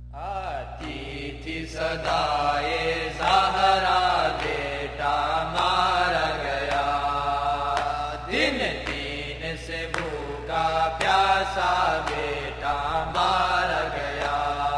آتی تھی صدائے زہرا بیٹا مارا گیا، دن دین سے بھوکا پیاسا بیٹا مارا گیا۔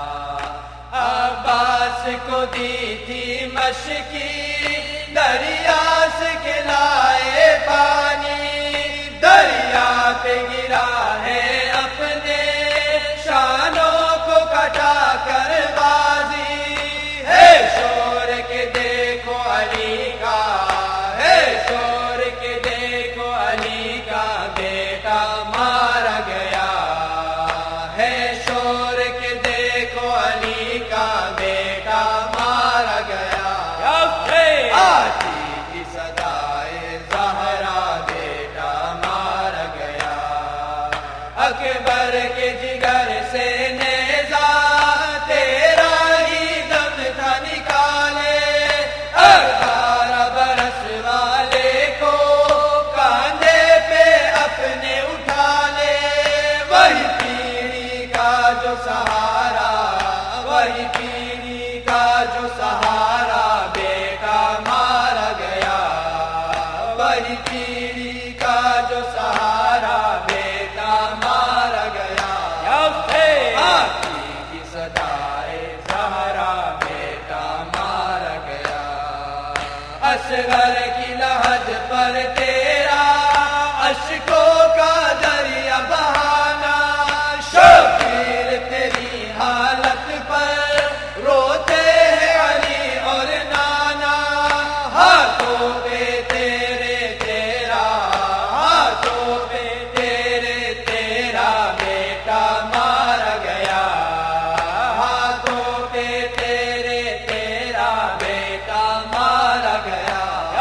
عباس کو دی تھی مشکی، دریا سے کھلائے پانی، دریا پہ گرا ہے اپنے شانوں کو کٹا کر بازی۔ ہے شور کے دیکھو علی کا، ہے شور کے دیکھو علی کا بیٹا مارا گیا، ہے شور کے دیکھو علی کا بیٹا مارا گیا۔ آتی تھی صدائے زہرا بیٹا مارا گیا، اکبر کے جگر سے نیزا تیرا ہی دم تھا نکالے، 18 برس والے کو کاندھے پہ اپنے اٹھا لے۔ وہی پیڑھی کا جو سہارا، وہی پیڑھی کا جو سہارا بیٹا مارا گیا، وہی پیڑھی کا جو سہارا بیٹا مارا گیا۔ آتی کی صدائے زہرا بیٹا مارا گیا، اصغر کی لحد پر تیرا اشکوں کا دریا بہانا، شبیر تیری حالت پر روتے ہیں علی اور نانا۔ ہاتھوں پہ تیرے تیرا، ہاتھوں پہ تیرے تیرا بیٹا مارا گیا، ہاتھوں پہ تیرے تیرا بیٹا مارا گیا۔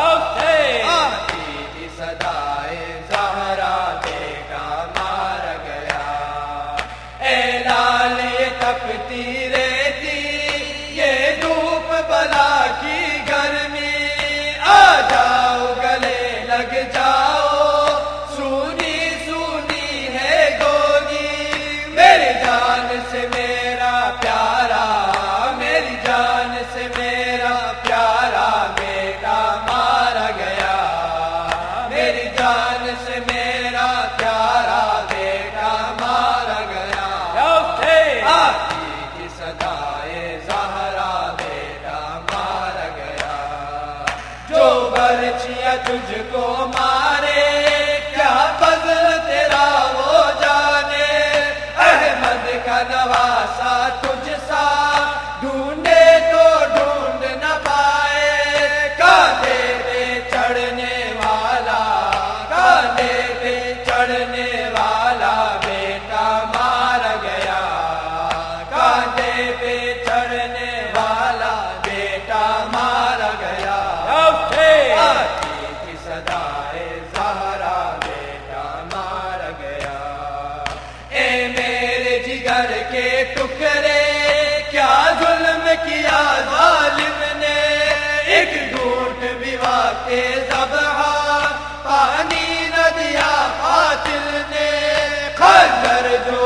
آتی تھی صدائے زہرا بیٹا مارا گیا، اے لال یہ تپتی رہتی یہ دھوپ بلا کی گرمی، آ جاؤ گلے لگ جاؤ، سونی سونی ہے گوگی، میری جان سے میرا پیارا، میری جان سے میرا پیارا بیٹا مارا گیا، میری جان سے میرا پیارا بیٹا مارا گیا۔ آتی کی صدائے زہرا بیٹا مارا گیا، جو برچیاں تجھ کو مارے کیا فضل تیرا وہ جانے، احمد کا نواسا تجھ سا ڈھونڈے تو ڈھونڈ نہ پائے، کاندھے پہ چڑھنے والا، کاندھے پہ چڑھنے والا بیٹا مارا گیا، کاندھے پہ چڑھنے والا بیٹا مارا گیا۔ آتی کی صدائے زہرا بیٹا مارا گیا، اے میرے جگر کے ٹکڑے کیا ظلم کیا ظالم نے، ایک گھونٹ بھی واقع ذبح پانی نہ دیا قاتل نے، خنجر جو